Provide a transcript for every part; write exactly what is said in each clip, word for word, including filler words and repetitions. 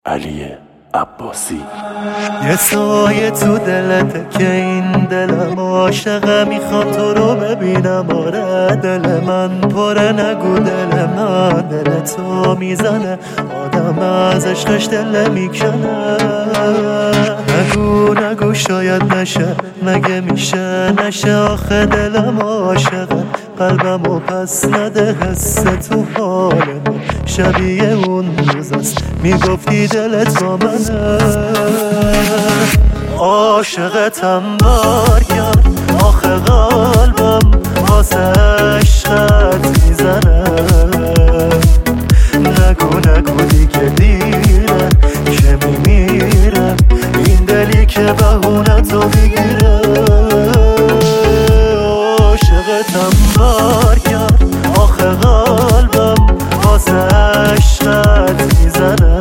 علی عباسی. یه سایه تو دلته که این دلم عاشقه، میخوام تو رو ببینم. آره دل من پره، نگو دل من دل تو میزنه، آدم از عشقش دل میکنه. نگو نگو شاید نشه، مگه میشه نشه، آخه دلم عاشقه، قلبمو پس نده، حس تو حال من شبیه اون روز است میگفتی دلت با منه. عاشقتم بار کرد، آخه قلبم واسه عشقت میزنه. نگو نگو دیگه دیره که میمیره، این دلی که بهونه تو میگیره. عاشقتم بار کرد، آخه قلبم واسه عشقت میزنه.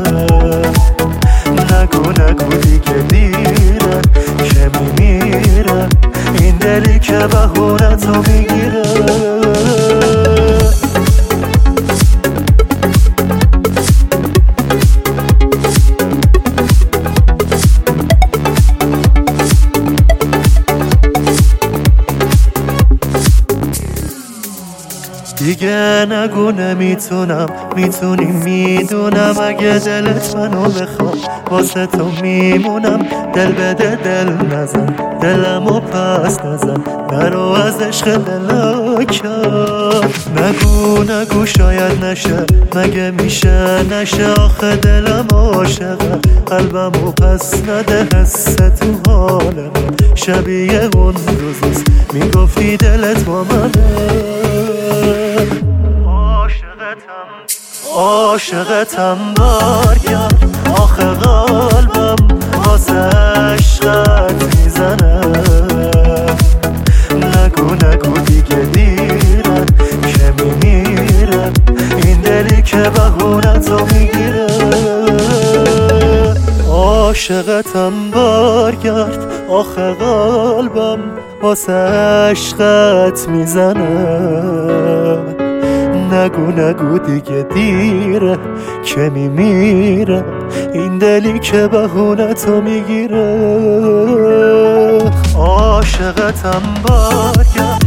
نگو نگو دیگه دیره که میمیره، این دلی که بهونه تو میگیره. دیگه نگو نمیتونم، میتونی میدونم، اگه دلت منو بخواد واسه تو میمونم. دل بده دل نزن، دلمو پس نزن، نرو از عشق دلاکم. نگو نگو شاید نشه، مگه میشه نشه، آخه دلم عاشقه، قلبمو پس نده، حس تو حال من شبیه اون روزست میگفتی دلت با منه. عاشقتم بار کرد، آخه قلبم واسه عشقت میزنه. نگو نگو دیگه دیره که میمیره، این دلی که بهونه تو میگیره. عاشقتم بار کرد، آخه قلبم واسه عشقت میزنه. نگو نگو دیگه دیره که میمیره، این دلی که بهونه تو میگیره. عاشقتم بار کرد،